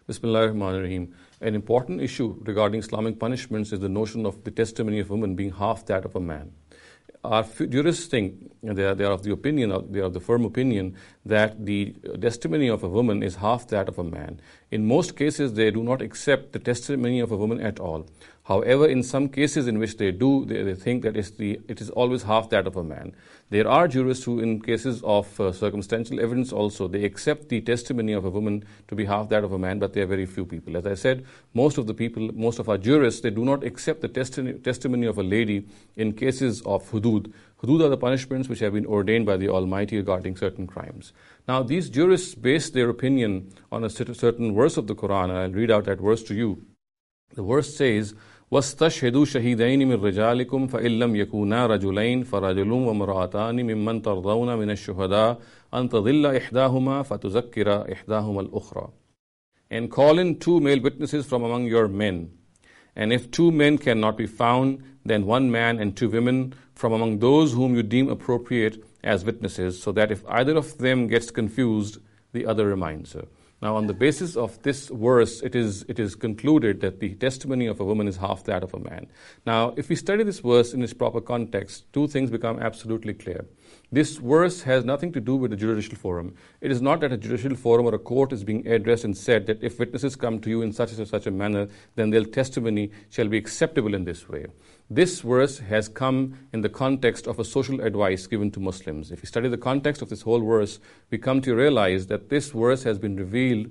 Bismillahir Rahmanir Rahim. An important issue regarding Islamic punishments is the notion of the testimony of a woman being half that of a man. Our jurists think, they are of the firm opinion that the testimony of a woman is half that of a man. In most cases, they do not accept the testimony of a woman at all. However, in some cases in which they do, they think that it is always half that of a man. There are jurists who, in cases of circumstantial evidence also, they accept the testimony of a woman to be half that of a man, but they are very few people. As I said, most of our jurists, they do not accept the testimony of a lady in cases of hudud. Hudud are the punishments which have been ordained by the Almighty regarding certain crimes. Now, these jurists base their opinion on a certain verse of the Quran, and I'll read out that verse to you. The verse says, وَاسْتَشْهِدُوا شَهِيدَيْنِ مِنْ رِجَالِكُمْ فَإِنْ لَمْ يَكُونَا رَجُلَيْنِ فَرَجُلٌ وَامْرَأَتَانِ مِمَّنْ تَرْضَوْنَ مِنَ الشُّهَدَاءِ أَنْ تَضِلَّ إِحْدَاهُمَا فَتُذَكِّرَ إِحْدَاهُمَا الْأُخْرَى. And call in 2 male witnesses from among your men. And if 2 men cannot be found, then 1 man and 2 women from among those whom you deem appropriate as witnesses, so that if either of them gets confused, the other reminds her. Now, on the basis of this verse, it is concluded that the testimony of a woman is half that of a man. Now, if we study this verse in its proper context, 2 things become absolutely clear. This verse has nothing to do with the judicial forum. It is not that a judicial forum or a court is being addressed and said that if witnesses come to you in such and such a manner, then their testimony shall be acceptable in this way. This verse has come in the context of a social advice given to Muslims. If you study the context of this whole verse, we come to realize that this verse has been revealed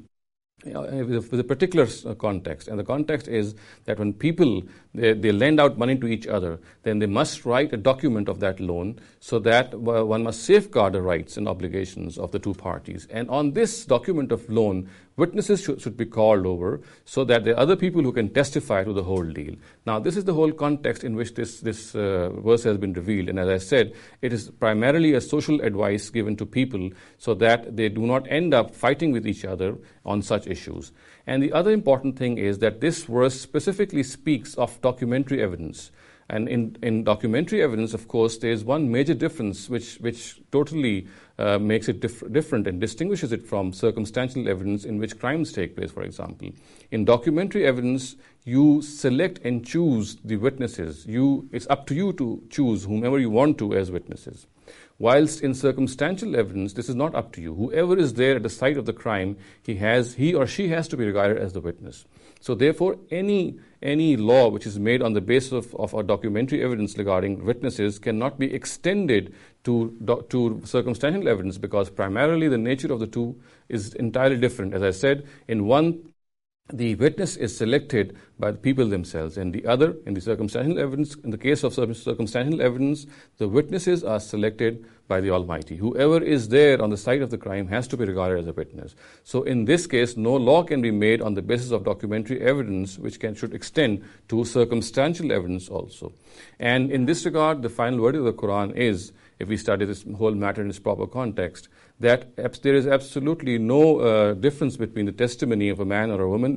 with a particular context. And the context is that when people, they lend out money to each other, then they must write a document of that loan so that one must safeguard the rights and obligations of the 2 parties. And on this document of loan, witnesses should be called over so that there are other people who can testify to the whole deal. Now, this is the whole context in which this verse has been revealed. And as I said, it is primarily a social advice given to people so that they do not end up fighting with each other on such issues. And the other important thing is that this verse specifically speaks of documentary evidence. And in documentary evidence, of course, there is one major difference which totally makes it different and distinguishes it from circumstantial evidence in which crimes take place, for example. In documentary evidence, you select and choose the witnesses. It's up to you to choose whomever you want to as witnesses. Whilst in circumstantial evidence, this is not up to you. Whoever is there at the site of the crime, he or she has to be regarded as the witness. So therefore, any law which is made on the basis of a documentary evidence regarding witnesses cannot be extended to circumstantial evidence, because primarily the nature of the 2 is entirely different. As I said, in one, the witness is selected by the people themselves, and the other, in the circumstantial evidence, in the case of circumstantial evidence, the witnesses are selected by the Almighty. Whoever is there on the site of the crime has to be regarded as a witness. So in this case, no law can be made on the basis of documentary evidence which should extend to circumstantial evidence also. And in this regard, the final word of the Quran is, if we study this whole matter in its proper context, that there is absolutely no difference between the testimony of a man or a woman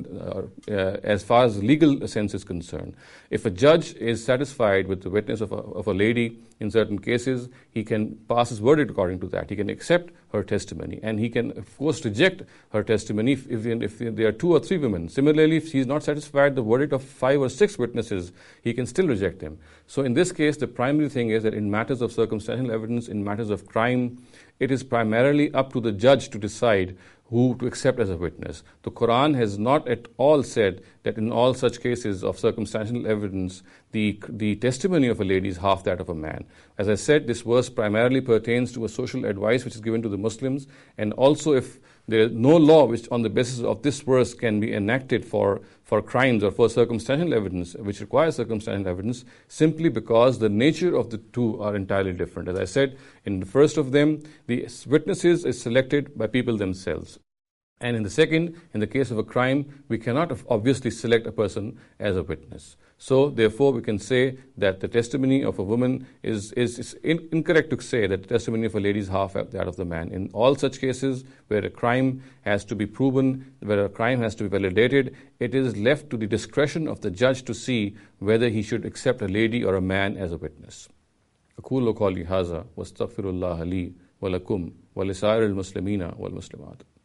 as far as the legal sense is concerned. If a judge is satisfied with the witness of a lady in certain cases, he can pass his verdict according to that. He can accept her testimony, and he can, of course, reject her testimony if there are 2 or 3 women. Similarly, if he is not satisfied with the verdict of 5 or 6 witnesses, he can still reject them. So in this case, the primary thing is that in matters of circumstantial evidence, in matters of crime, it is primarily up to the judge to decide who to accept as a witness. The Quran has not at all said that in all such cases of circumstantial evidence, the testimony of a lady is half that of a man. As I said, this verse primarily pertains to a social advice which is given to the Muslims, and also if there is no law which on the basis of this verse can be enacted for crimes or for circumstantial evidence, which requires circumstantial evidence, simply because the nature of the 2 are entirely different. As I said, in the first of them, the witnesses is selected by people themselves. And in the second, in the case of a crime, we cannot obviously select a person as a witness. So, therefore, we can say that the testimony of a woman is incorrect to say that the testimony of a lady is half that of the man. In all such cases where a crime has to be proven, where a crime has to be validated, it is left to the discretion of the judge to see whether he should accept a lady or a man as a witness. أقول قولي هذا واستغفر الله لي ولكم ولسائر المسلمين والمسلمات.